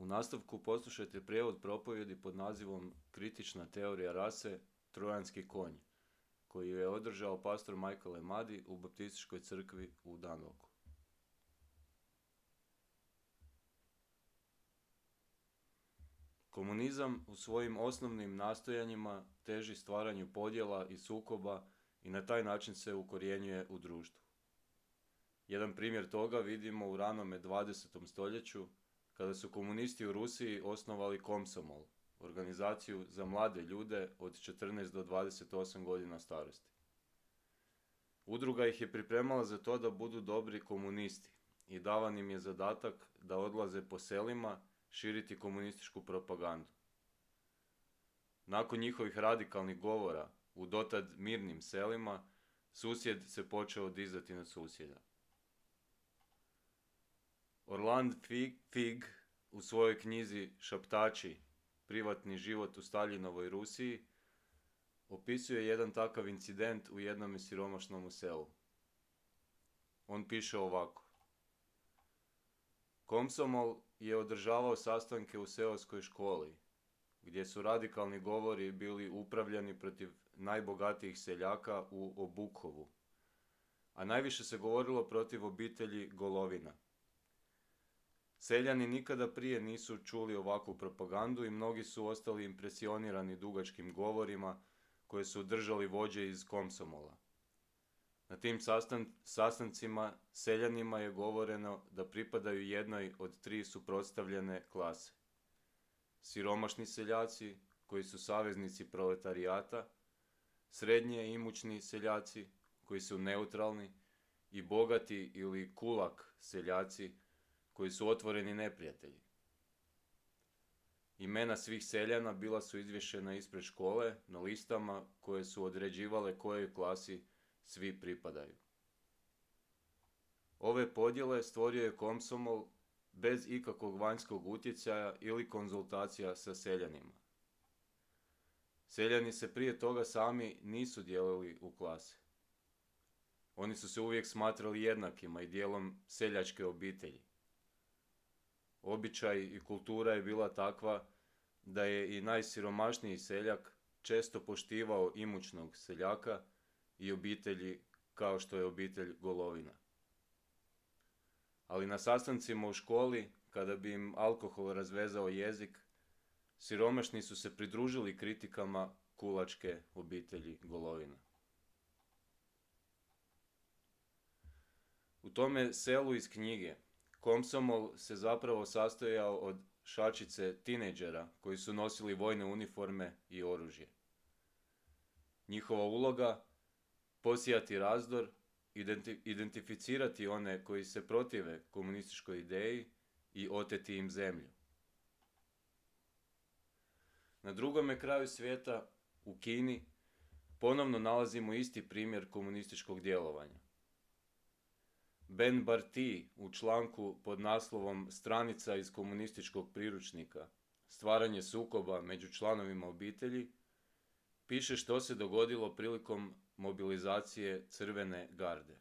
U nastavku poslušajte prijevod propovjedi pod nazivom Kritična teorija rase, Trojanski konj, koji je održao pastor Michael Emadi u Baptističkoj crkvi u Danvoku. Komunizam u svojim osnovnim nastojanjima teži stvaranju podjela i sukoba i na taj način se ukorjenjuje u društvu. Jedan primjer toga vidimo u ranome 20. stoljeću, kada su komunisti u Rusiji osnovali Komsomol, organizaciju za mlade ljude od 14 do 28 godina starosti. Udruga ih je pripremala za to da budu dobri komunisti i davan im je zadatak da odlaze po selima širiti komunističku propagandu. Nakon njihovih radikalnih govora u dotad mirnim selima, susjed se počeo dizati na susjeda. Orland Fig u svojoj knjizi Šaptači, privatni život u Staljinovoj Rusiji, opisuje jedan takav incident u jednom siromašnom selu. On piše ovako. Komsomol je održavao sastanke u seoskoj školi, gdje su radikalni govori bili upravljani protiv najbogatijih seljaka u Obukhovu, a najviše se govorilo protiv obitelji Golovina. Seljani nikada prije nisu čuli ovakvu propagandu i mnogi su ostali impresionirani dugačkim govorima koje su držali vođe iz Komsomola. Na tim sastancima seljanima je govoreno da pripadaju jednoj od tri suprotstavljene klase. Siromašni seljaci, koji su saveznici proletarijata, srednje imućni seljaci, koji su neutralni, i bogati ili kulak seljaci, koji su otvoreni neprijatelji. Imena svih seljana bila su izvješena ispred škole na listama koje su određivale kojoj klasi svi pripadaju. Ove podjele stvorio je Komsomol bez ikakvog vanjskog utjecaja ili konzultacija sa seljanima. Seljani se prije toga sami nisu dijelili u klase. Oni su se uvijek smatrali jednakima i dijelom seljačke obitelji. Običaj i kultura je bila takva da je i najsiromašniji seljak često poštivao imućnog seljaka i obitelji kao što je obitelj Golovina. Ali na sastancima u školi, kada bi im alkohol razvezao jezik, siromašni su se pridružili kritikama kulačke obitelji Golovina. U tome selu iz knjige Komsomol se zapravo sastojao od šačice tinejdžera koji su nosili vojne uniforme i oružje. Njihova uloga: posijati razdor, identificirati one koji se protive komunističkoj ideji i oteti im zemlju. Na drugome kraju svijeta, u Kini, ponovno nalazimo isti primjer komunističkog djelovanja. Ben Barti u članku pod naslovom Stranica iz komunističkog priručnika, stvaranje sukoba među članovima obitelji, piše što se dogodilo prilikom mobilizacije Crvene garde.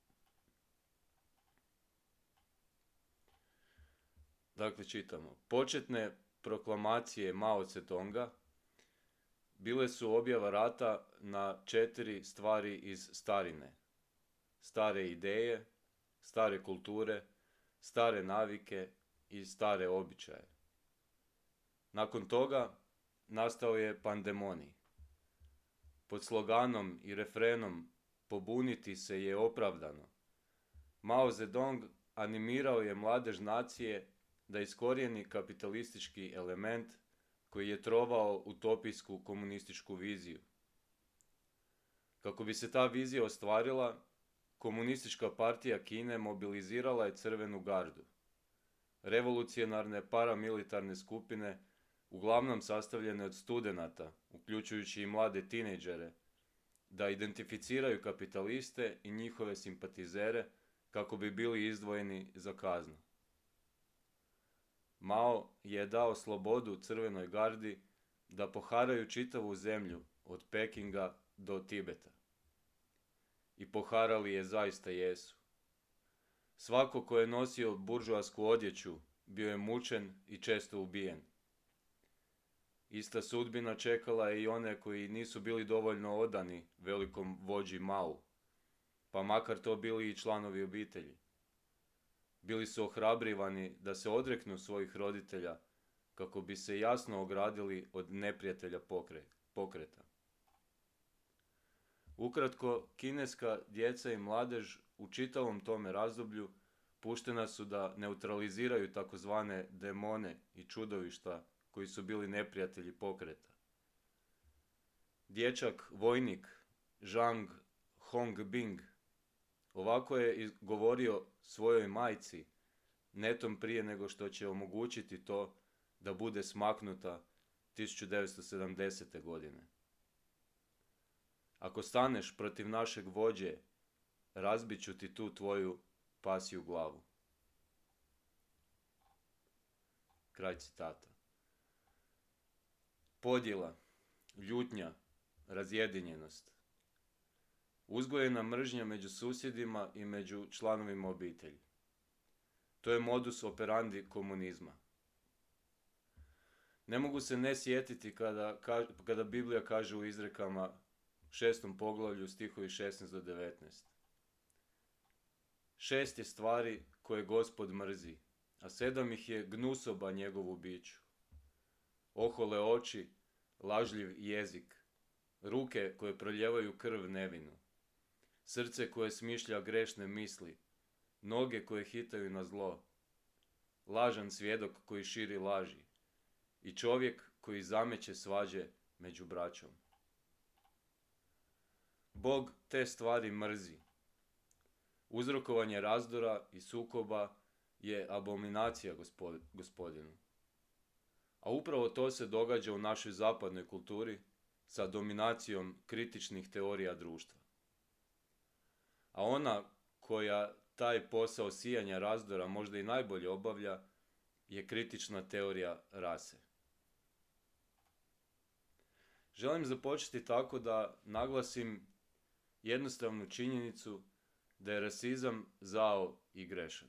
Dakle, čitamo. Početne proklamacije Mao Tse-tonga bile su objava rata na 4 stvari iz starine: stare ideje, stare kulture, stare navike i stare običaje. Nakon toga nastao je pandemonij. Pod sloganom i refrenom "Pobuniti se je opravdano", Mao Zedong animirao je mladež nacije da iskorijeni kapitalistički element koji je trovao utopijsku komunističku viziju. Kako bi se ta vizija ostvarila, Komunistička partija Kine mobilizirala je Crvenu gardu, revolucionarne paramilitarne skupine, uglavnom sastavljene od studenata, uključujući i mlade tinejdžere, da identificiraju kapitaliste i njihove simpatizere kako bi bili izdvojeni za kaznu. Mao je dao slobodu Crvenoj gardi da poharaju čitavu zemlju od Pekinga do Tibeta. I poharali je zaista jesu. Svako ko je nosio buržoasku odjeću bio je mučen i često ubijen. Ista sudbina čekala je i one koji nisu bili dovoljno odani velikom vođi Mao, pa makar to bili i članovi obitelji. Bili su ohrabrivani da se odreknu svojih roditelja kako bi se jasno ogradili od neprijatelja pokreta. Ukratko, kineska djeca i mladež u čitavom tome razdoblju puštena su da neutraliziraju takozvane demone i čudovišta koji su bili neprijatelji pokreta. Dječak vojnik Zhang Hongbing ovako je govorio svojoj majci netom prije nego što će omogućiti to da bude smaknuta 1970. godine. Ako staneš protiv našeg vođe, razbit ću ti tu tvoju pasju glavu. Kraj citata. Podjela, ljutnja, razjedinjenost. Uzgojena mržnja među susjedima i među članovima obitelji. To je modus operandi komunizma. Ne mogu se ne sjetiti kada Biblija kaže u izrekama 6. poglavlju stihovi 16 do 19. 6 je stvari koje Gospod mrzi, a 7 ih je gnusoba njegovu biću. Ohole oči, lažljiv jezik, ruke koje proljevaju krv nevinu, srce koje smišlja grešne misli, noge koje hitaju na zlo, lažan svjedok koji širi laži i čovjek koji zameće svađe među braćom. Bog te stvari mrzi. Uzrokovanje razdora i sukoba je abominacija Gospodinu. A upravo to se događa u našoj zapadnoj kulturi sa dominacijom kritičnih teorija društva. A ona koja taj posao sijanja razdora možda i najbolje obavlja je kritična teorija rase. Želim započeti tako da naglasim jednostavnu činjenicu da je rasizam zao i grešan.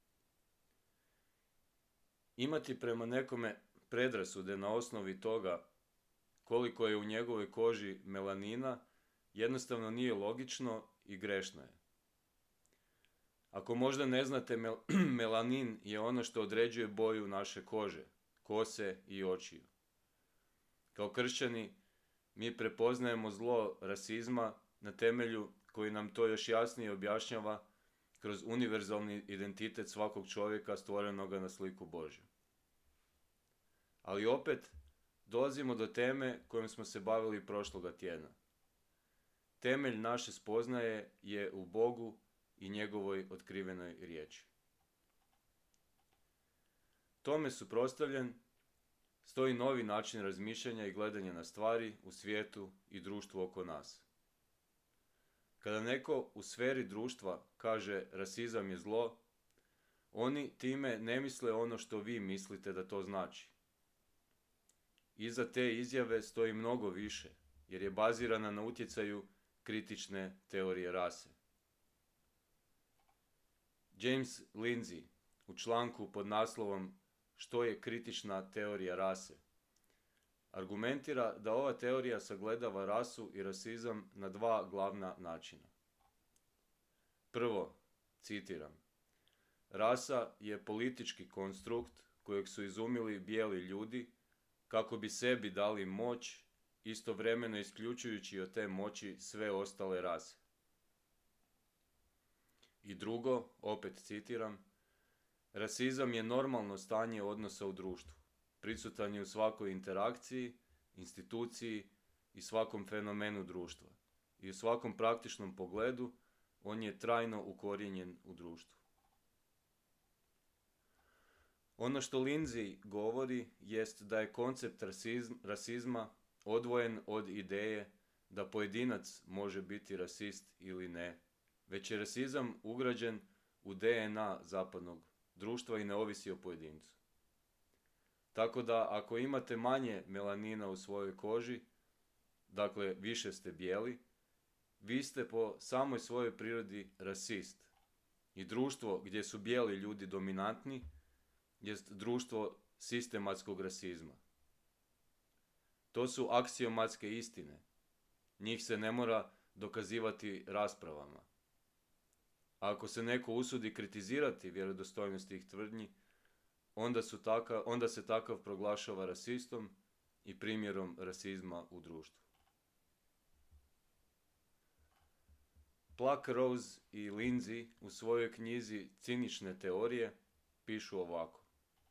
Imati prema nekome predrasude na osnovi toga koliko je u njegovoj koži melanina jednostavno nije logično i grešno je. Ako možda ne znate, melanin je ono što određuje boju naše kože, kose i očiju. Kao kršćani, mi prepoznajemo zlo rasizma na temelju koji nam to još jasnije objašnjava kroz univerzalni identitet svakog čovjeka stvorenoga na sliku Božju. Ali opet dolazimo do teme kojom smo se bavili prošloga tjedna. Temelj naše spoznaje je u Bogu i njegovoj otkrivenoj riječi. Tome suprotstavljen stoji novi način razmišljanja i gledanja na stvari u svijetu i društvu oko nas. Kada neko u sferi društva kaže rasizam je zlo, oni time ne misle ono što vi mislite da to znači. Iza te izjave stoji mnogo više, jer je bazirana na utjecaju kritične teorije rase. James Lindsay u članku pod naslovom Što je kritična teorija rase argumentira da ova teorija sagledava rasu i rasizam na dva glavna načina. Prvo, citiram, rasa je politički konstrukt kojeg su izumili bijeli ljudi kako bi sebi dali moć, istovremeno isključujući od te moći sve ostale rase. I drugo, opet citiram, rasizam je normalno stanje odnosa u društvu. Prisutan je u svakoj interakciji, instituciji i svakom fenomenu društva. I u svakom praktičnom pogledu on je trajno ukorijenjen u društvu. Ono što Lindsay govori jest da je koncept rasizma odvojen od ideje da pojedinac može biti rasist ili ne, već je rasizam ugrađen u DNA zapadnog društva i ne ovisi o pojedincu. Tako da ako imate manje melanina u svojoj koži, dakle više ste bijeli, vi ste po samoj svojoj prirodi rasist. I društvo gdje su bijeli ljudi dominantni jest društvo sistematskog rasizma. To su aksiomatske istine. Njih se ne mora dokazivati raspravama. A ako se neko usudi kritizirati vjerodostojnost tih tvrdnji, onda se takav proglašava rasistom i primjerom rasizma u društvu. Pluck, Rose i Lindsay u svojoj knjizi Cinične teorije pišu ovako.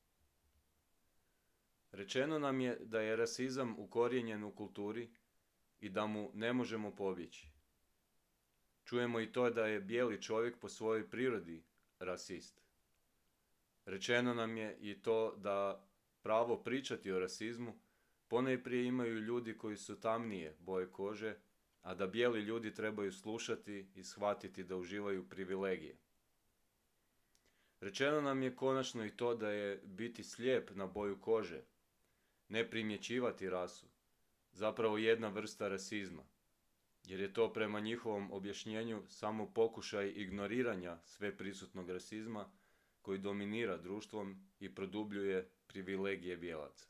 Rečeno nam je da je rasizam ukorijenjen u kulturi i da mu ne možemo pobjeći. Čujemo i to da je bijeli čovjek po svojoj prirodi rasist. Rečeno nam je i to da pravo pričati o rasizmu ponajprije imaju ljudi koji su tamnije boje kože, a da bijeli ljudi trebaju slušati i shvatiti da uživaju privilegije. Rečeno nam je konačno i to da je biti slijep na boju kože, ne primjećivati rasu, zapravo jedna vrsta rasizma, jer je to prema njihovom objašnjenju samo pokušaj ignoriranja sveprisutnog rasizma koji dominira društvom i produbljuje privilegije bijelaca.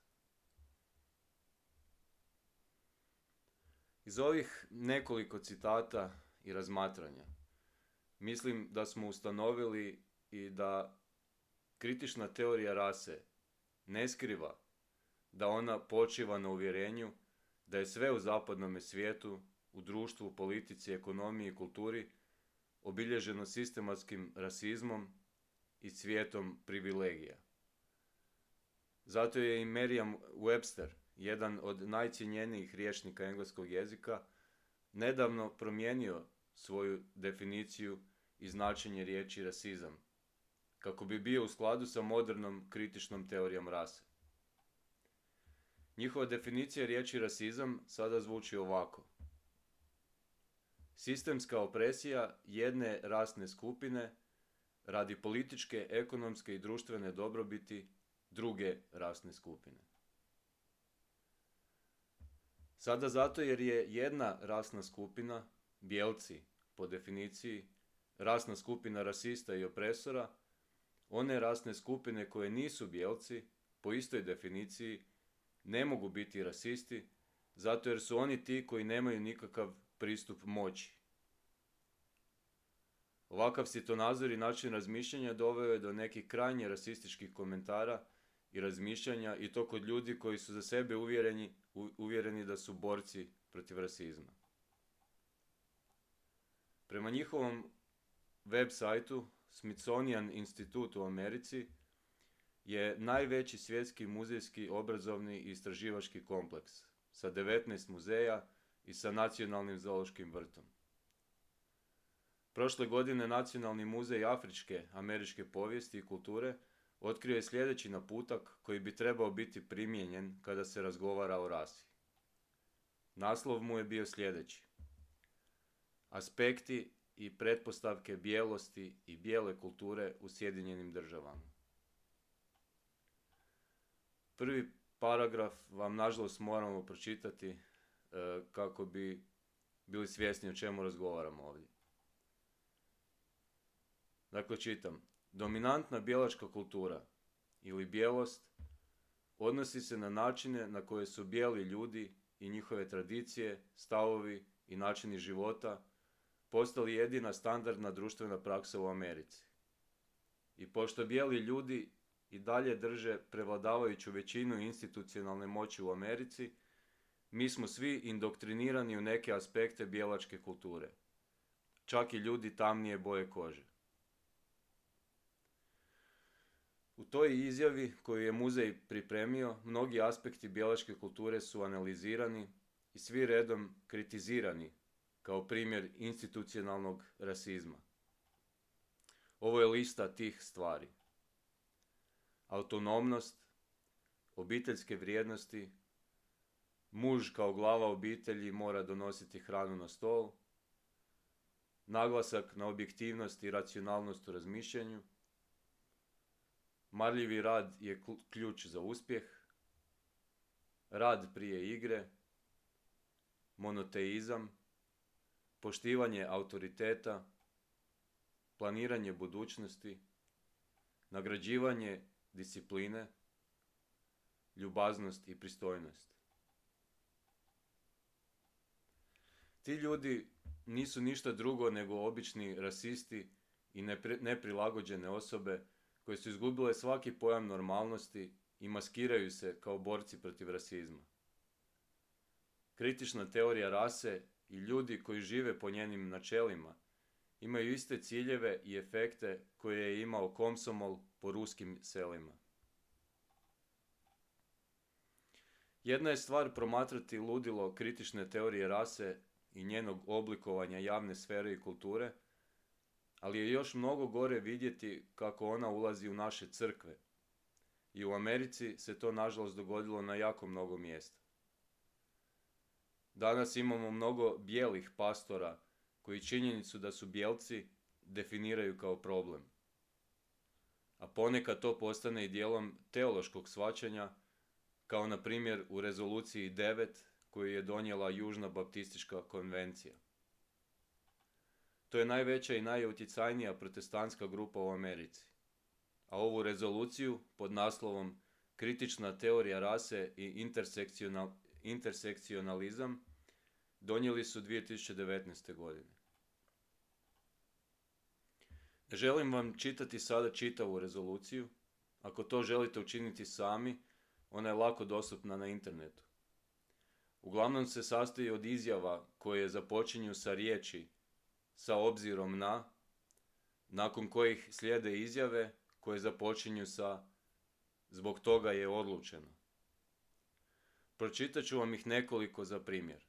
Iz ovih nekoliko citata i razmatranja mislim da smo ustanovili i da kritična teorija rase ne skriva da ona počiva na uvjerenju da je sve u zapadnom svijetu, u društvu, politici, ekonomiji i kulturi obilježeno sistematskim rasizmom i svijetom privilegija. Zato je i Merriam-Webster, jedan od najcjenjenijih rječnika engleskog jezika, nedavno promijenio svoju definiciju i značenje riječi rasizam, kako bi bio u skladu sa modernom kritičnom teorijom rase. Njihova definicija riječi rasizam sada zvuči ovako. Sistemska opresija jedne rasne skupine radi političke, ekonomske i društvene dobrobiti druge rasne skupine. Sada zato jer je jedna rasna skupina, bijelci po definiciji, rasna skupina rasista i opresora, one rasne skupine koje nisu bijelci, po istoj definiciji, ne mogu biti rasisti, zato jer su oni ti koji nemaju nikakav pristup moći. Ovakav svjetonazor i način razmišljanja doveo je do nekih krajnje rasističkih komentara i razmišljanja i to kod ljudi koji su za sebe uvjereni da su borci protiv rasizma. Prema njihovom web sajtu, Smithsonian Institut u Americi je najveći svjetski muzejski, obrazovni i istraživački kompleks sa 19 muzeja i sa nacionalnim zoološkim vrtom. Prošle godine Nacionalni muzej afričke američke povijesti i kulture otkrio je sljedeći naputak koji bi trebao biti primijenjen kada se razgovara o rasi. Naslov mu je bio sljedeći. Aspekti i pretpostavke bijelosti i bijele kulture u Sjedinjenim Državama. Prvi paragraf vam nažalost moramo pročitati kako bi bili svjesni o čemu razgovaramo ovdje. Dakle, čitam. Dominantna bijelačka kultura ili bijelost odnosi se na načine na koje su bijeli ljudi i njihove tradicije, stavovi i načini života postali jedina standardna društvena praksa u Americi. I pošto bijeli ljudi i dalje drže prevladavajuću većinu institucionalne moći u Americi, mi smo svi indoktrinirani u neke aspekte bijelačke kulture. Čak i ljudi tamnije boje kože. U toj izjavi koju je muzej pripremio, mnogi aspekti bijelačke kulture su analizirani i svi redom kritizirani kao primjer institucionalnog rasizma. Ovo je lista tih stvari. Autonomnost, obiteljske vrijednosti, muž kao glava obitelji mora donositi hranu na stol, naglasak na objektivnost i racionalnost u razmišljanju, marljivi rad je ključ za uspjeh, rad prije igre, monoteizam, poštivanje autoriteta, planiranje budućnosti, nagrađivanje discipline, ljubaznost i pristojnost. Ti ljudi nisu ništa drugo nego obični rasisti i neprilagođene osobe koje su izgubile svaki pojam normalnosti i maskiraju se kao borci protiv rasizma. Kritična teorija rase i ljudi koji žive po njenim načelima imaju iste ciljeve i efekte koje je imao Komsomol po ruskim selima. Jedna je stvar promatrati ludilo kritične teorije rase i njenog oblikovanja javne sfere i kulture, ali je još mnogo gore vidjeti kako ona ulazi u naše crkve. I u Americi se to nažalost dogodilo na jako mnogo mjesta. Danas imamo mnogo bijelih pastora koji činjenicu da su bijelci definiraju kao problem. A ponekad to postane i dijelom teološkog shvaćanja, kao na primjer u rezoluciji 9 koju je donijela Južna baptistička konvencija. To je najveća i najutjecajnija protestantska grupa u Americi. A ovu rezoluciju pod naslovom Kritična teorija rase i intersekcionalizam donijeli su 2019. godine. Ne želim vam čitati sada čitavu rezoluciju. Ako to želite učiniti sami, ona je lako dostupna na internetu. Uglavnom se sastoji od izjava koje započinju sa riječi sa obzirom na, nakon kojih slijede izjave koje započinju sa zbog toga je odlučeno. Pročitat ću vam ih nekoliko za primjer.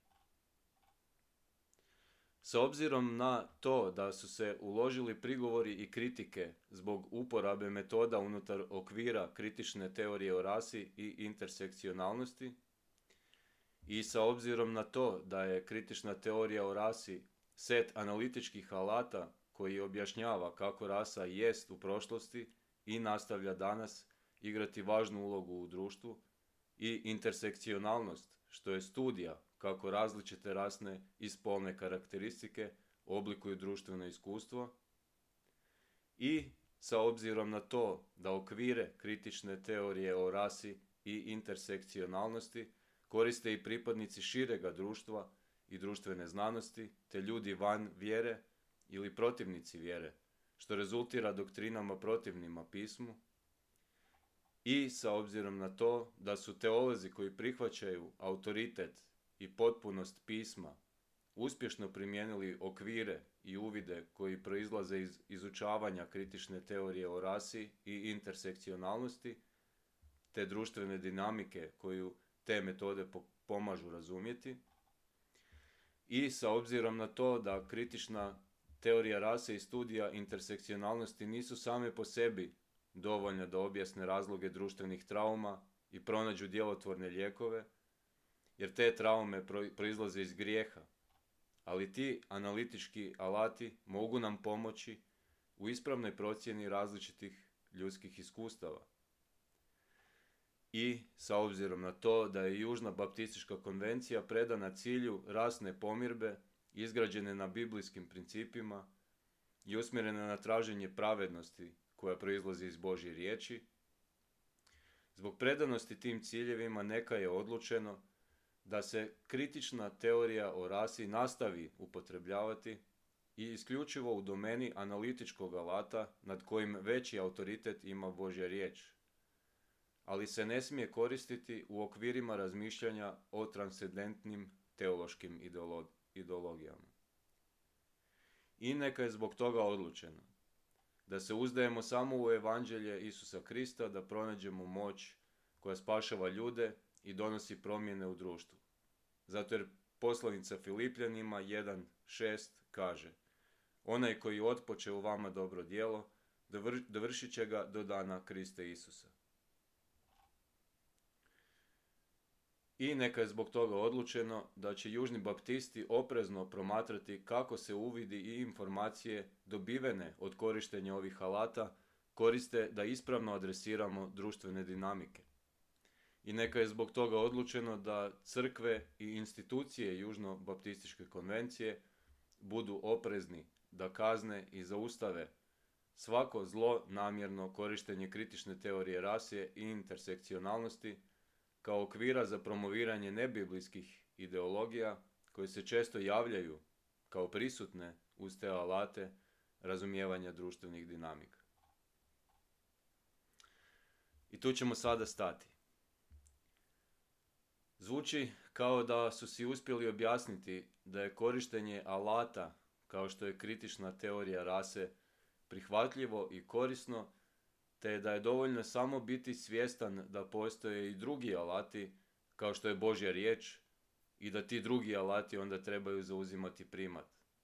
Sa obzirom na to da su se uložili prigovori i kritike zbog uporabe metoda unutar okvira kritične teorije o rasi i intersekcionalnosti, i sa obzirom na to da je kritična teorija o rasi set analitičkih alata koji objašnjava kako rasa jest u prošlosti i nastavlja danas igrati važnu ulogu u društvu, i intersekcionalnost, što je studija kako različite rasne i spolne karakteristike oblikuju društveno iskustvo, i sa obzirom na to da okvire kritične teorije o rasi i intersekcionalnosti koriste i pripadnici širega društva i društvene znanosti, te ljudi van vjere ili protivnici vjere, što rezultira doktrinama protivnima pismu, i sa obzirom na to da su teolozi koji prihvaćaju autoritet i potpunost pisma uspješno primijenili okvire i uvide koji proizlaze iz izučavanja kritične teorije o rasi i intersekcionalnosti, te društvene dinamike koju te metode pomažu razumjeti, i sa obzirom na to da kritična teorija rase i studija intersekcionalnosti nisu same po sebi dovoljne da objasne razloge društvenih trauma i pronađu djelotvorne lijekove, jer te traume proizlaze iz grijeha, ali ti analitički alati mogu nam pomoći u ispravnoj procjeni različitih ljudskih iskustava. I sa obzirom na to da je Južna baptistička konvencija predana cilju rasne pomirbe izgrađene na biblijskim principima i usmjerene na traženje pravednosti koja proizlazi iz Božje riječi, zbog predanosti tim ciljevima neka je odlučeno da se kritična teorija o rasi nastavi upotrebljavati i isključivo u domeni analitičkog alata nad kojim veći autoritet ima Božja riječ, ali se ne smije koristiti u okvirima razmišljanja o transcendentnim teološkim ideologijama. I neka je zbog toga odlučeno da se uzdajemo samo u evanđelje Isusa Krista, da pronađemo moć koja spašava ljude i donosi promjene u društvu. Zato jer poslanica Filipljanima 1.6 kaže: onaj koji otpoče u vama dobro djelo, dovršit će ga do dana Krista Isusa. I neka je zbog toga odlučeno da će južni baptisti oprezno promatrati kako se uvidi i informacije dobivene od korištenja ovih alata koriste da ispravno adresiramo društvene dinamike. I neka je zbog toga odlučeno da crkve i institucije Južno-baptističke konvencije budu oprezni da kazne i zaustave svako zlo namjerno korištenje kritične teorije rase i intersekcionalnosti kao okvira za promoviranje nebiblijskih ideologija koje se često javljaju kao prisutne uz te alate razumijevanja društvenih dinamika. I tu ćemo sada stati. Zvuči kao da su si uspjeli objasniti da je korištenje alata kao što je kritična teorija rase prihvatljivo i korisno, te da je dovoljno samo biti svjestan da postoje i drugi alati kao što je Božja riječ i da ti drugi alati onda trebaju zauzimati primat.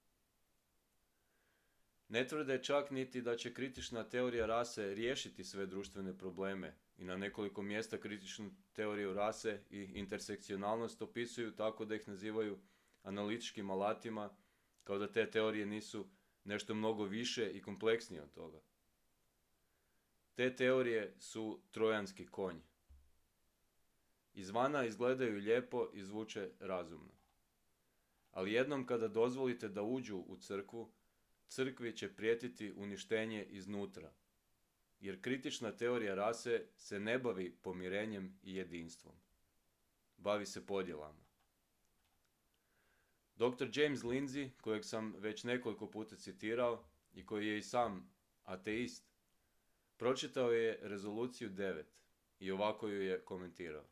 Ne tvrde čak niti da će kritična teorija rase riješiti sve društvene probleme i na nekoliko mjesta kritičnu teoriju rase i intersekcionalnost opisuju tako da ih nazivaju analitičkim alatima, kao da te teorije nisu nešto mnogo više i kompleksnije od toga. Te teorije su trojanski konj. Izvana izgledaju lijepo i zvuče razumno. Ali jednom kada dozvolite da uđu u crkvu, crkvi će prijetiti uništenje iznutra, jer kritična teorija rase se ne bavi pomirenjem i jedinstvom. Bavi se podjelama. Dr. James Lindsay, kojeg sam već nekoliko puta citirao i koji je i sam ateist, pročitao je rezoluciju 9 i ovako ju je komentirao.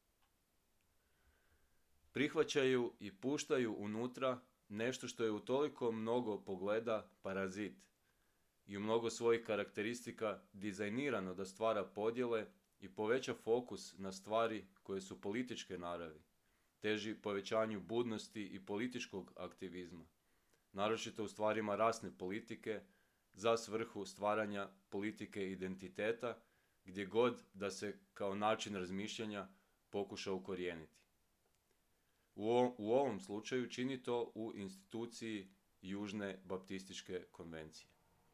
Prihvaćaju i puštaju unutra nešto što je u toliko mnogo pogleda parazit i u mnogo svojih karakteristika dizajnirano da stvara podjele i poveća fokus na stvari koje su političke naravi, teži povećanju budnosti i političkog aktivizma, naročito u stvarima rasne politike, za svrhu stvaranja politike identiteta, gdje god da se kao način razmišljanja pokuša ukorijeniti. U ovom slučaju čini to u instituciji Južne baptističke konvencije.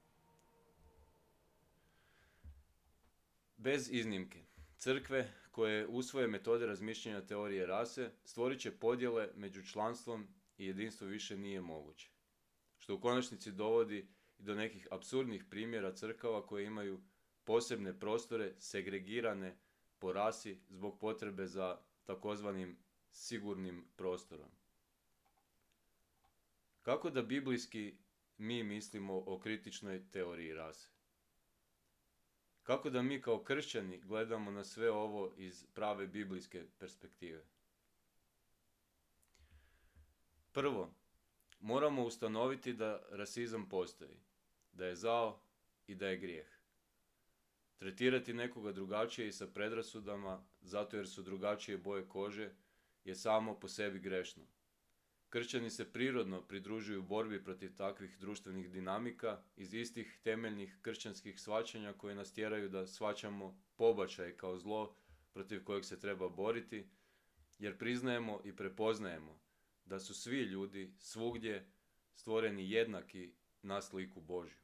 Bez iznimke, crkve koje usvoje metode razmišljanja teorije rase stvorit će podjele među članstvom i jedinstvo više nije moguće, što u konačnici dovodi i do nekih apsurdnih primjera crkava koje imaju posebne prostore segregirane po rasi zbog potrebe za takozvanim sigurnim prostorom. Kako da biblijski mi mislimo o kritičnoj teoriji rase? Kako da mi kao kršćani gledamo na sve ovo iz prave biblijske perspektive? Prvo, moramo ustanoviti da rasizam postoji, da je zao i da je grijeh. Tretirati nekoga drugačije i sa predrasudama zato jer su drugačije boje kože je samo po sebi grešno. Kršćani se prirodno pridružuju borbi protiv takvih društvenih dinamika iz istih temeljnih kršćanskih shvaćanja koje nas tjeraju da shvaćamo pobačaj kao zlo protiv kojeg se treba boriti, jer priznajemo i prepoznajemo da su svi ljudi svugdje stvoreni jednaki na sliku Božju.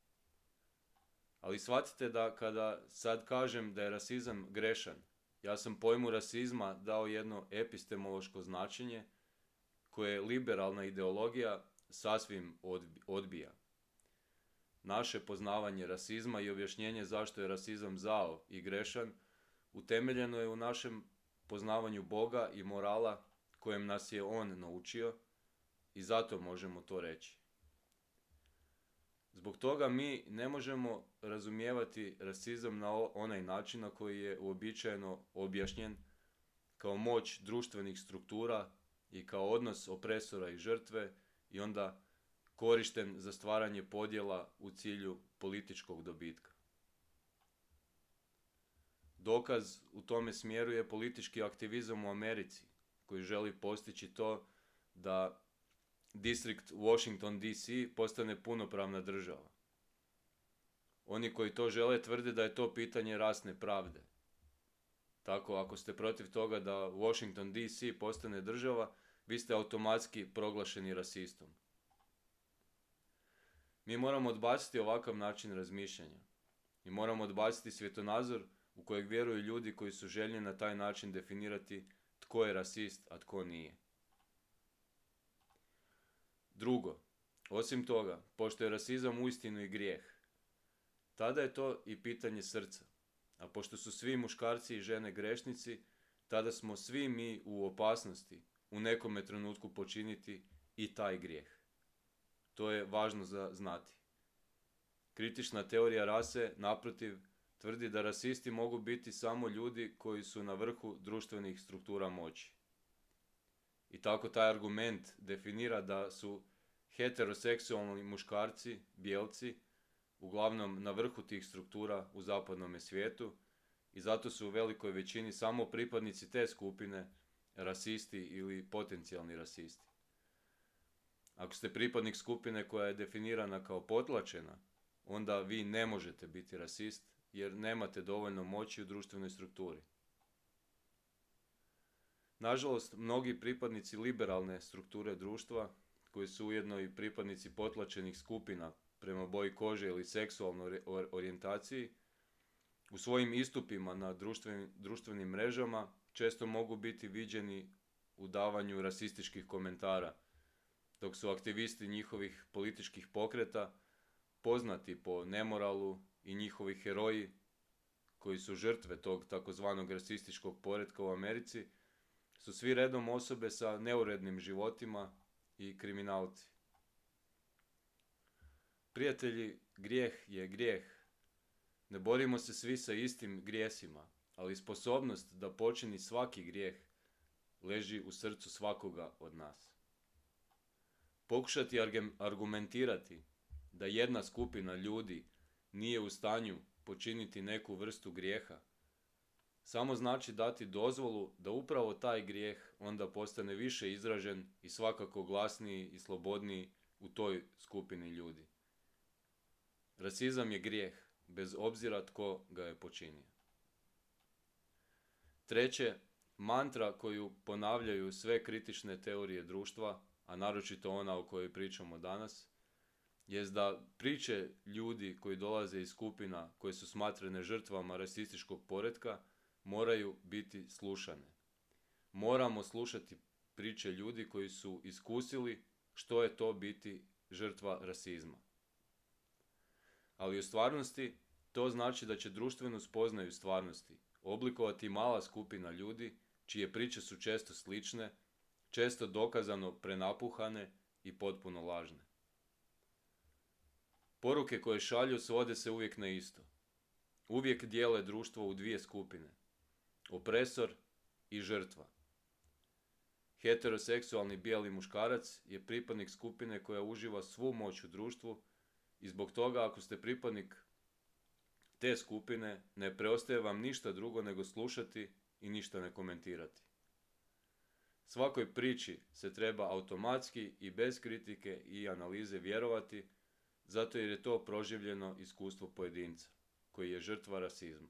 Ali shvatite da kada sad kažem da je rasizam grešan, ja sam pojmu rasizma dao jedno epistemološko značenje koje liberalna ideologija sasvim odbija. Naše poznavanje rasizma i objašnjenje zašto je rasizam zao i grešan utemeljeno je u našem poznavanju Boga i morala kojem nas je On naučio i zato možemo to reći. Zbog toga mi ne možemo razumijevati rasizam na onaj način na koji je uobičajeno objašnjen kao moć društvenih struktura i kao odnos opresora i žrtve i onda korišten za stvaranje podjela u cilju političkog dobitka. Dokaz u tome smjeru je politički aktivizam u Americi, koji želi postići to da distrikt Washington DC postane punopravna država. Oni koji to žele tvrde da je to pitanje rasne pravde. Tako, ako ste protiv toga da Washington DC postane država, vi ste automatski proglašeni rasistom. Mi moramo odbaciti ovakav način razmišljanja i moramo odbaciti svjetonazor u kojeg vjeruju ljudi koji su željni na taj način definirati tko je rasist, a tko nije. Drugo, osim toga, pošto je rasizam uistinu i grijeh, tada je to i pitanje srca. A pošto su svi muškarci i žene grešnici, tada smo svi mi u opasnosti u nekome trenutku počiniti i taj grijeh. To je važno za znati. Kritična teorija rase, naprotiv, tvrdi da rasisti mogu biti samo ljudi koji su na vrhu društvenih struktura moći. I tako taj argument definira da su heteroseksualni muškarci, bijelci, uglavnom na vrhu tih struktura u zapadnom svijetu i zato su u velikoj većini samo pripadnici te skupine rasisti ili potencijalni rasisti. Ako ste pripadnik skupine koja je definirana kao potlačena, onda vi ne možete biti rasist jer nemate dovoljno moći u društvenoj strukturi. Nažalost, mnogi pripadnici liberalne strukture društva, koji su ujedno i pripadnici potlačenih skupina prema boji kože ili seksualnoj orijentaciji, u svojim istupima na društvenim mrežama često mogu biti viđeni u davanju rasističkih komentara, dok su aktivisti njihovih političkih pokreta poznati po nemoralu i njihovi heroji, koji su žrtve tog takozvanog rasističkog poretka u Americi, su svi redom osobe sa neurednim životima i kriminalci. Prijatelji, grijeh je grijeh. Ne borimo se svi sa istim grijesima, ali sposobnost da počini svaki grijeh leži u srcu svakoga od nas. Pokušati argumentirati da jedna skupina ljudi nije u stanju počiniti neku vrstu grijeha samo znači dati dozvolu da upravo taj grijeh onda postane više izražen i svakako glasniji i slobodniji u toj skupini ljudi. Rasizam je grijeh, bez obzira tko ga je počinio. Treće, mantra koju ponavljaju sve kritične teorije društva, a naročito ona o kojoj pričamo danas, jest da priče ljudi koji dolaze iz skupina koje su smatrane žrtvama rasističkog poretka moraju biti slušane. Moramo slušati priče ljudi koji su iskusili što je to biti žrtva rasizma. Ali u stvarnosti to znači da će društvenu spoznaju stvarnosti oblikovati mala skupina ljudi čije priče su često slične, često dokazano prenapuhane i potpuno lažne. Poruke koje šalju svode se uvijek na isto. Uvijek dijele društvo u dvije skupine. Opresor i žrtva. Heteroseksualni bijeli muškarac je pripadnik skupine koja uživa svu moć u društvu i zbog toga ako ste pripadnik te skupine ne preostaje vam ništa drugo nego slušati i ništa ne komentirati. Svakoj priči se treba automatski i bez kritike i analize vjerovati zato jer je to proživljeno iskustvo pojedinca koji je žrtva rasizma.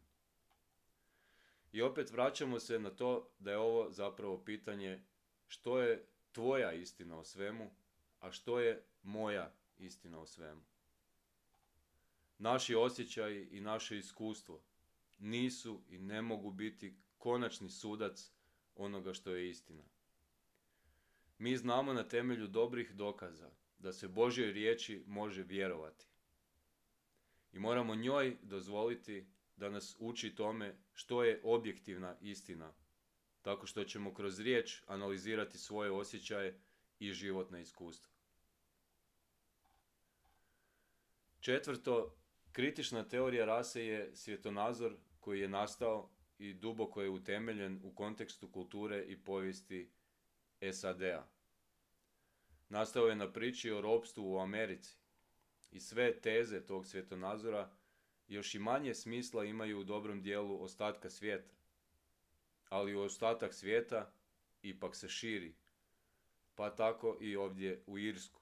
I opet vraćamo se na to da je ovo zapravo pitanje što je tvoja istina o svemu, a što je moja istina o svemu. Naši osjećaji i naše iskustvo nisu i ne mogu biti konačni sudac onoga što je istina. Mi znamo na temelju dobrih dokaza da se Božjoj riječi može vjerovati. I moramo njoj dozvoliti da nas uči tome što je objektivna istina, tako što ćemo kroz riječ analizirati svoje osjećaje i životna iskustva. Četvrto, kritična teorija rase je svjetonazor koji je nastao i duboko je utemeljen u kontekstu kulture i povijesti SAD-a. Nastao je na priči o ropstvu u Americi i sve teze tog svjetonazora još i manje smisla imaju u dobrom dijelu ostatka svijeta, ali u ostatak svijeta ipak se širi, pa tako i ovdje u Irsku.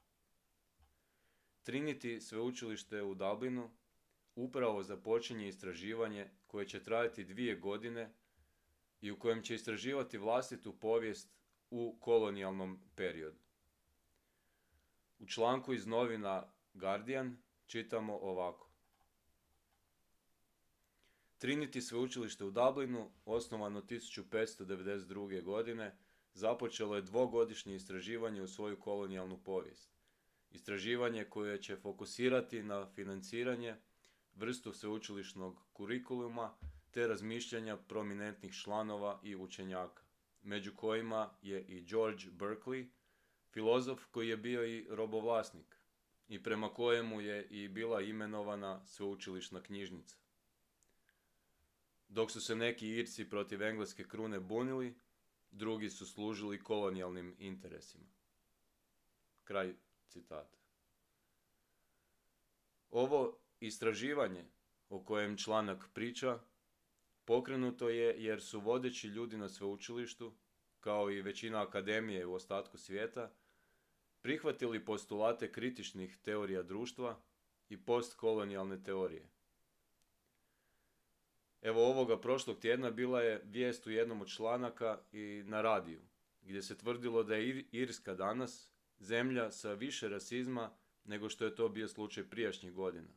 Trinity sveučilište u Dublinu upravo započinje istraživanje koje će trajati 2 godine i u kojem će istraživati vlastitu povijest u kolonijalnom periodu. U članku iz novina Guardian čitamo ovako. Trinity sveučilište u Dublinu, osnovano 1592. godine, započelo je 2-godišnje istraživanje u svoju kolonijalnu povijest. Istraživanje koje će fokusirati na financiranje, vrstu sveučilišnog kurikuluma te razmišljanja prominentnih članova i učenjaka, među kojima je i George Berkeley, filozof koji je bio i robovlasnik i prema kojemu je i bila imenovana sveučilišna knjižnica. Dok su se neki Irci protiv engleske krune bunili, drugi su služili kolonijalnim interesima. Kraj citata. Ovo istraživanje o kojem članak priča pokrenuto je jer su vodeći ljudi na sveučilištu, kao i većina akademije u ostatku svijeta, prihvatili postulate kritičnih teorija društva i postkolonijalne teorije. Evo ovoga prošlog tjedna bila je vijest u jednom od članaka i na radiju, gdje se tvrdilo da je Irska danas zemlja sa više rasizma nego što je to bio slučaj prijašnjih godina.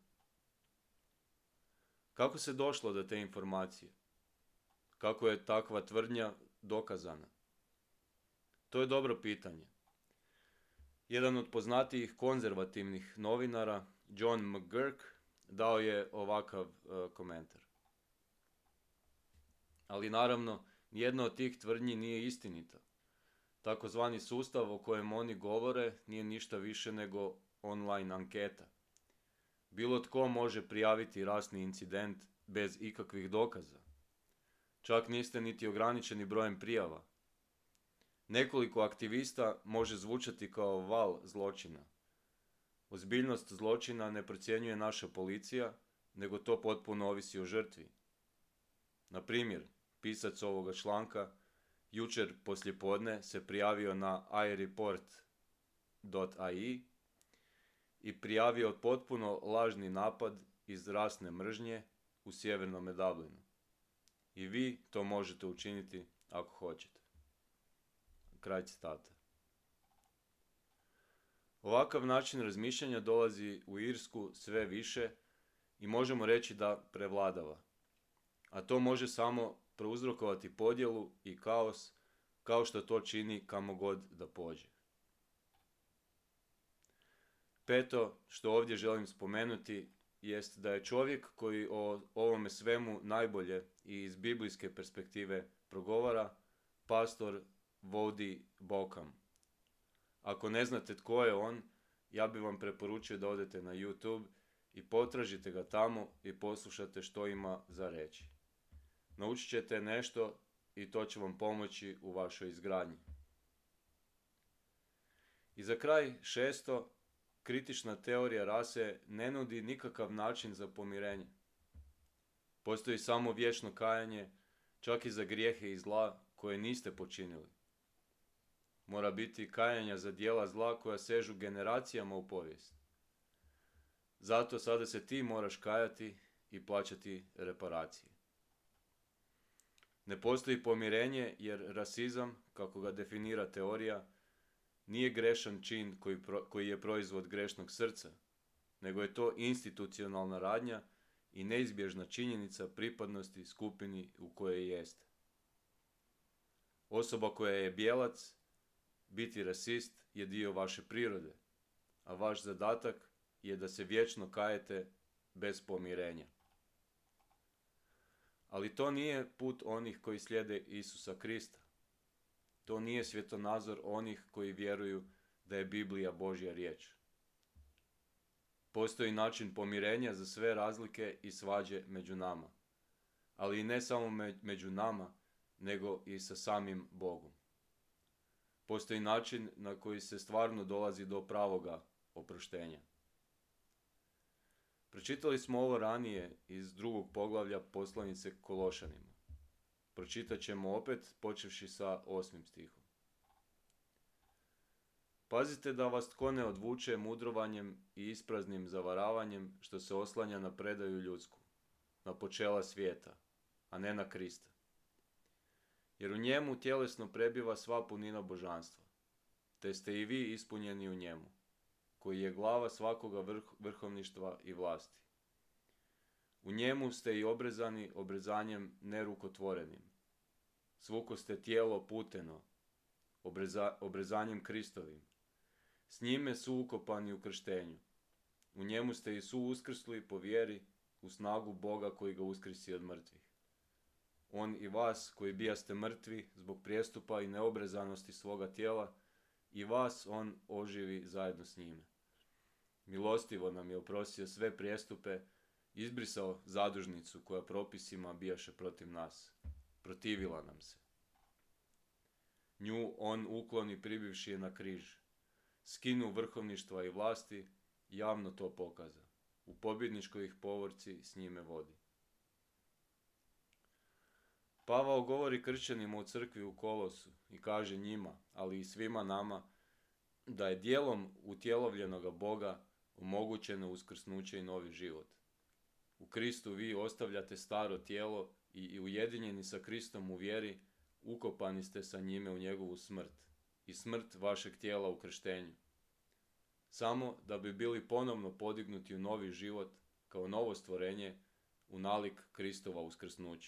Kako se došlo do te informacije? Kako je takva tvrdnja dokazana? To je dobro pitanje. Jedan od poznatijih konzervativnih novinara, John McGurk, dao je ovakav komentar. Ali naravno, nijedna od tih tvrdnji nije istinita. Takozvani sustav o kojem oni govore nije ništa više nego online anketa. Bilo tko može prijaviti rasni incident bez ikakvih dokaza. Čak niste niti ograničeni brojem prijava. Nekoliko aktivista može zvučati kao val zločina. Ozbiljnost zločina ne procjenjuje naša policija, nego to potpuno ovisi o žrtvi. Na primjer, pisac ovoga članka jučer poslijepodne se prijavio na ireport.ai i prijavio potpuno lažni napad iz rasne mržnje u sjevernome Dublinu. I vi to možete učiniti ako hoćete. Kraj citata. Ovakav način razmišljanja dolazi u Irsku sve više i možemo reći da prevladava. A to može samo prouzrokovati podjelu i kaos, kao što to čini kamo god da pođe. Peto, što ovdje želim spomenuti, jest da je čovjek koji o ovome svemu najbolje i iz biblijske perspektive progovara, pastor Voddie Baucham. Ako ne znate tko je on, ja bih vam preporučio da odete na YouTube i potražite ga tamo i poslušate što ima za reći. Naučit ćete nešto i to će vam pomoći u vašoj izgradnji. I za kraj, šesto, kritična teorija rase ne nudi nikakav način za pomirenje. Postoji samo vječno kajanje, čak i za grijehe i zla koje niste počinili. Mora biti kajanja za djela zla koja sežu generacijama u povijest. Zato sada se ti moraš kajati i plaćati reparacije. Ne postoji pomirenje jer rasizam, kako ga definira teorija, nije grešan čin koji je proizvod grešnog srca, nego je to institucionalna radnja i neizbježna činjenica pripadnosti skupini u kojoj jeste. Osoba koja je bijelac, biti rasist je dio vaše prirode, a vaš zadatak je da se vječno kajete bez pomirenja. Ali to nije put onih koji slijede Isusa Krista. To nije svjetonazor onih koji vjeruju da je Biblija Božja riječ. Postoji način pomirenja za sve razlike i svađe među nama. Ali i ne samo među nama, nego i sa samim Bogom. Postoji način na koji se stvarno dolazi do pravoga oproštenja. Pročitali smo ovo ranije iz 2. poglavlja poslanice Kološanima. Pročitat ćemo opet, počevši sa 8. stihom. Pazite da vas tko ne odvuče mudrovanjem i ispraznim zavaravanjem što se oslanja na predaju ljudsku, na počela svijeta, a ne na Krista. Jer u njemu tjelesno prebiva sva punina božanstva, te ste i vi ispunjeni u njemu, koji je glava svakoga vrhovništva i vlasti. U njemu ste i obrezani obrezanjem nerukotvorenim. Svuko ste tijelo puteno, obrezanjem Kristovim. S njime su ukopani u krštenju. U njemu ste i su uskrsli po vjeri u snagu Boga koji ga uskrisi od mrtvih. On i vas koji bijaste mrtvi zbog prijestupa i neobrezanosti svoga tijela, i vas on oživi zajedno s njime. Milostivo nam je oprostio sve prijestupe, izbrisao zadužnicu koja propisima bijaše protiv nas. Protivila nam se. Nju on ukloni pribivši je na križ. Skinu vrhovništva i vlasti, javno to pokaza. U pobjedničkoj ih povorci s njime vodi. Pavao govori kršćanima u crkvi u Kolosu i kaže njima, ali i svima nama, da je djelom utjelovljenoga Boga omogućeno uskrsnuće i novi život. U Kristu vi ostavljate staro tijelo i ujedinjeni sa Kristom u vjeri, ukopani ste sa njime u njegovu smrt i smrt vašeg tijela u krštenju. Samo da bi bili ponovno podignuti u novi život kao novo stvorenje u nalik Kristova uskrsnuća.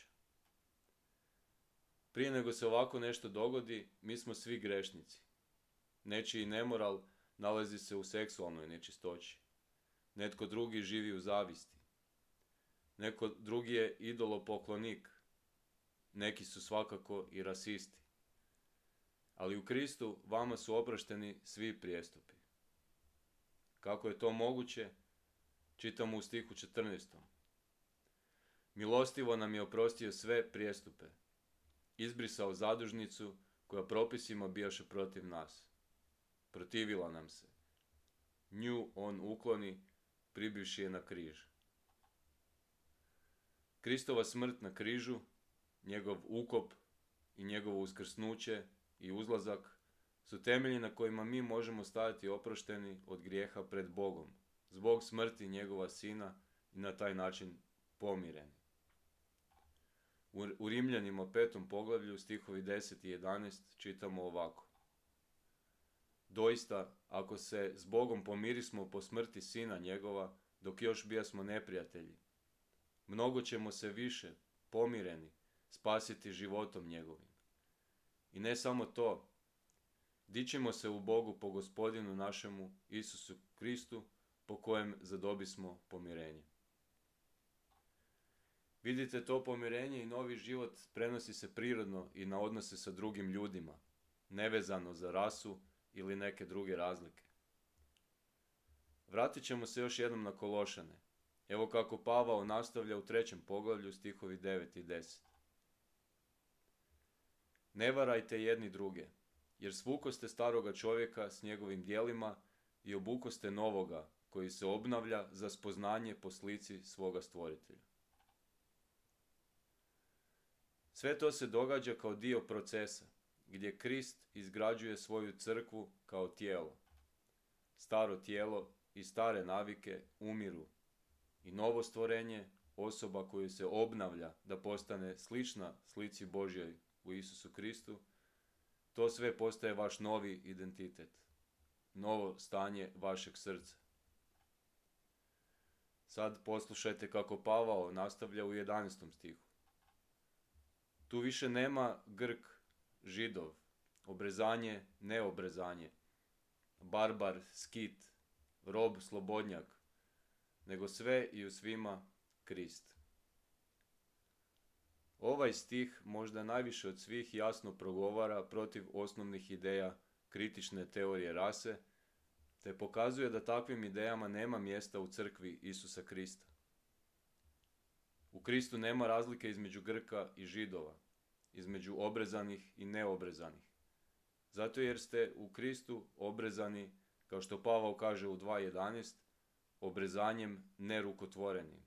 Prije nego se ovako nešto dogodi, mi smo svi grešnici. Nečiji nemoral nalazi se u seksualnoj nečistoći. Netko drugi živi u zavisti. Neko drugi je idolopoklonik. Neki su svakako i rasisti. Ali u Kristu vama su oprošteni svi prijestupi. Kako je to moguće? Čitamo u stihu 14. Milostivo nam je oprostio sve prijestupe. Izbrisao zadužnicu koja propisima bijaše protiv nas. Protivila nam se. Nju on ukloni, pribivši je na križ. Kristova smrt na križu, njegov ukop i njegovo uskrsnuće i uzlazak su temelji na kojima mi možemo stajati oprošteni od grijeha pred Bogom, zbog smrti njegova sina i na taj način pomireni. U Rimljanima 5. poglavlju stihovi 10 i 11 čitamo ovako. Doista, ako se s Bogom pomirismo po smrti sina njegova, dok još bijasmo neprijatelji, mnogo ćemo se više, pomireni, spasiti životom njegovim. I ne samo to, dičimo se u Bogu po Gospodinu našemu Isusu Kristu, po kojem zadobismo pomirenje. Vidite, to pomirenje i novi život prenosi se prirodno i na odnose sa drugim ljudima, nevezano za rasu ili neke druge razlike. Vratit ćemo se još jednom na Kološane. Evo kako Pavao nastavlja u 3. poglavlju stihovi 9 i 10. Ne varajte jedni druge, jer svukoste staroga čovjeka s njegovim djelima i obukoste novoga, koji se obnavlja za spoznanje po slici svoga stvoritelja. Sve to se događa kao dio procesa, gdje Krist izgrađuje svoju crkvu kao tijelo. Staro tijelo i stare navike umiru i novo stvorenje, osoba koju se obnavlja da postane slična slici Božjoj u Isusu Kristu, to sve postaje vaš novi identitet, novo stanje vašeg srca. Sad poslušajte kako Pavao nastavlja u 11. stihu. Tu više nema Grk, Židov, obrezanje, neobrezanje, barbar, skit, rob, slobodnjak, nego sve i u svima Krist. Ovaj stih možda najviše od svih jasno progovara protiv osnovnih ideja kritične teorije rase, te pokazuje da takvim idejama nema mjesta u crkvi Isusa Krista. U Kristu nema razlike između Grka i Židova, između obrezanih i neobrezanih. Zato jer ste u Kristu obrezani, kao što Pavao kaže u 2.11, obrezanjem nerukotvorenim.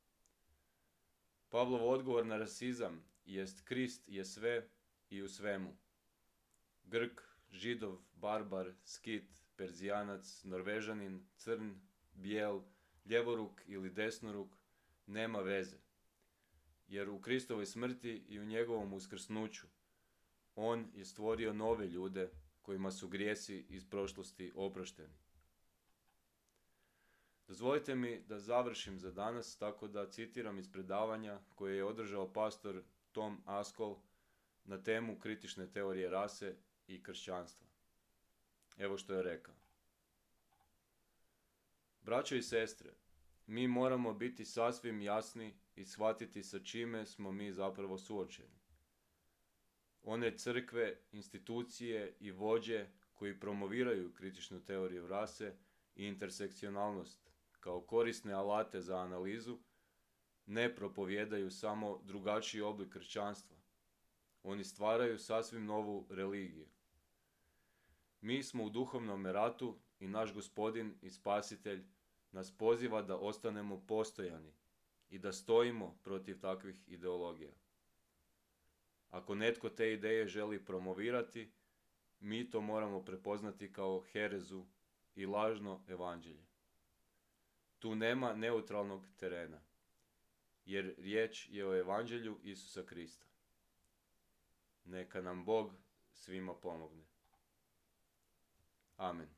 Pavlov odgovor na rasizam jest Krist je sve i u svemu. Grk, Židov, barbar, skit, Perzijanac, Norvežanin, crn, bijel, ljevoruk ili desnoruk nema veze. Jer u Kristovoj smrti i u njegovom uskrsnuću on je stvorio nove ljude kojima su grijesi iz prošlosti oprošteni. Dozvolite mi da završim za danas tako da citiram iz predavanja koje je održao pastor Tom Askol na temu kritične teorije rase i kršćanstva. Evo što je rekao. Braćo i sestre, mi moramo biti sasvim jasni i shvatiti sa čime smo mi zapravo suočeni. One crkve, institucije i vođe koji promoviraju kritičnu teoriju rase i intersekcionalnost kao korisne alate za analizu, ne propovijedaju samo drugačiji oblik kršćanstva. Oni stvaraju sasvim novu religiju. Mi smo u duhovnom ratu i naš Gospodin i Spasitelj nas poziva da ostanemo postojani i da stojimo protiv takvih ideologija. Ako netko te ideje želi promovirati, mi to moramo prepoznati kao herezu i lažno evanđelje. Tu nema neutralnog terena, jer riječ je o evanđelju Isusa Krista. Neka nam Bog svima pomogne. Amen.